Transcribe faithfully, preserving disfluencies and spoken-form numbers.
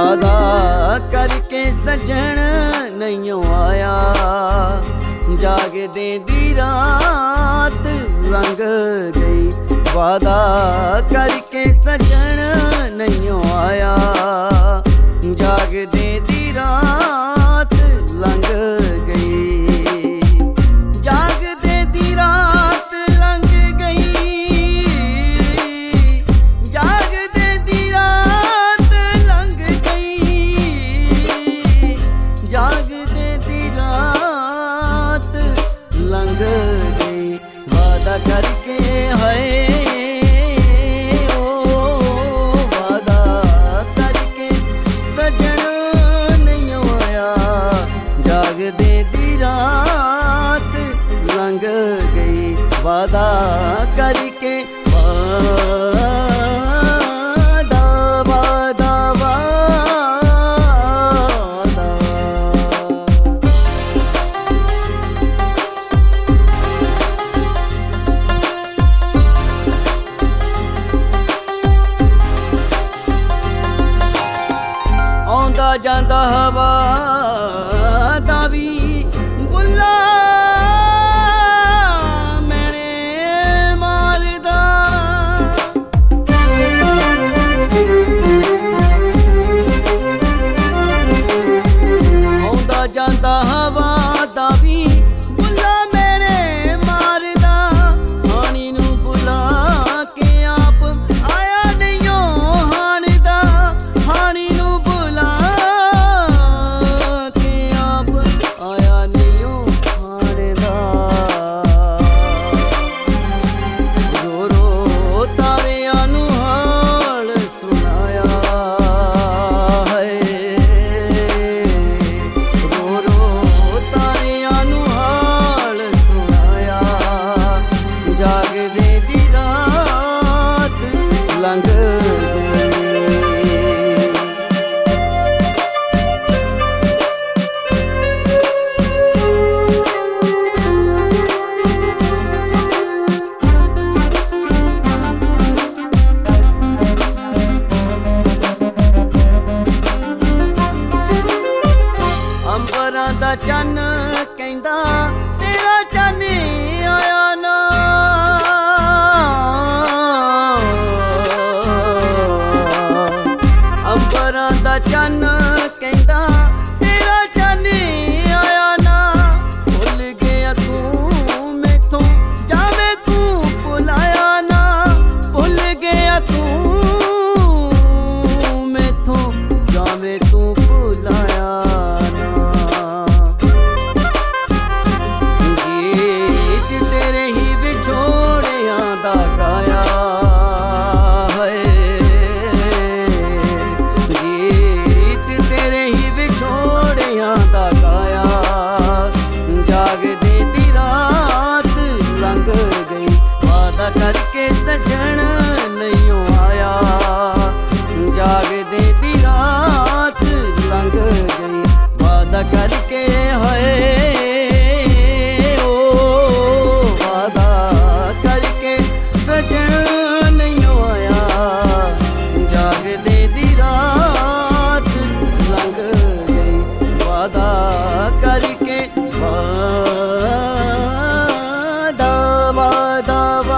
वादा करके सजन नहीं आया। जागदे दी रात लंघ गई, वादा करके सजन नहीं आया। जागदे दी रात लंघ गई, जागदे दी रात लंघ गई, जागदे दी रात लंघ गई, जागदे दी रात लंघ गई। वादा करके है वादा करके वादा वादा वादा। आउंदा जांदा हवा दा वी बुला ਜਾਂਦਾ ਹਵਾ ਦਾ ਵੀ ਬੁੱਲਾ ਮੇਰੇ ਮਾਰਦਾ। ਹਾਣੀ ਨੂੰ ਬੁਲਾ ਕੇ ਆਪ ਆਇਆ ਨਹੀਂ ਓ ਹਾਣ ਦਾ, ਹਾਣੀ ਨੂੰ ਬੁਲਾ ਕੇ ਆਪ ਆਇਆ ਨਹੀਂ ਓ ਹਾਣ ਦਾ। ਰੋ ਰੋ ਤਾਰਿਆਂ ਨੂੰ ਹਾਲ ਸੁਣਾਇਆ ਹੈ, जागदे दी रात लंघ अंबरां दा चन्न कहंदा तेरा चन्न आया ना। अंबरां दा चन्न कहंदा तेरा चन्न आया ना। भुल गया तू मैथों जावे तू भुलाया ना। भुल गया तू मैथों जावे तू भुलाया ना। गीत तेरे ही विछोड़ियां दा गाया है, गीत तेरे ही विछोड़ियां दा गाया। जागदे दी रात लंघ गई, वादा करके सजन नहीं आया। जागदे दी रात लंघ गई, वादा करके है सजन नहीं आया। जागदे दी रात लंघ गई, वादा करके वादा वादा।